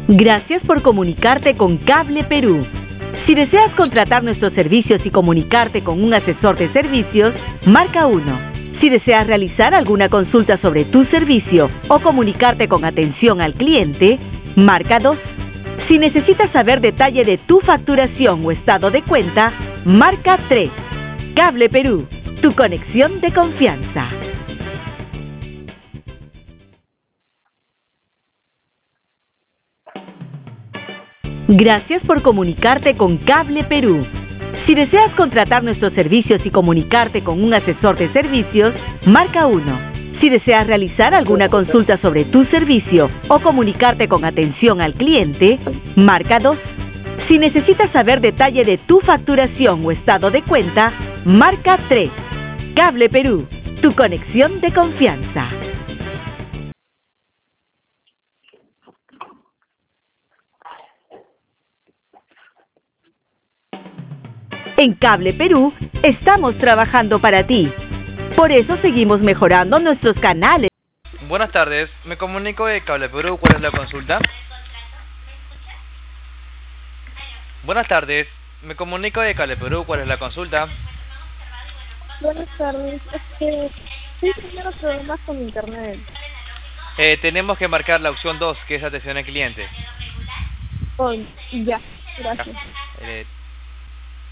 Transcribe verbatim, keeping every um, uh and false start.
Gracias por comunicarte con Cable Perú. Si deseas contratar nuestros servicios y comunicarte con un asesor de servicios, marca uno. Si deseas realizar alguna consulta sobre tu servicio o comunicarte con atención al cliente, marca dos. Si necesitas saber detalle de tu facturación o estado de cuenta, marca tres. Cable Perú, tu conexión de confianza. Gracias por comunicarte con Cable Perú. Si deseas contratar nuestros servicios y comunicarte con un asesor de servicios, marca uno. Si deseas realizar alguna consulta sobre tu servicio o comunicarte con atención al cliente, marca dos. Si necesitas saber detalle de tu facturación o estado de cuenta, marca tres. Cable Perú, tu conexión de confianza. En Cable Perú estamos trabajando para ti. Por eso seguimos mejorando nuestros canales. Buenas tardes, me comunico de Cable Perú, ¿cuál es la consulta? Buenas tardes, me comunico de Cable Perú, ¿cuál es la consulta? Buenas tardes, es que estoy teniendo problemas con internet. Eh, tenemos que marcar la opción dos, que es atención al cliente. Oh, ya, gracias. Eh,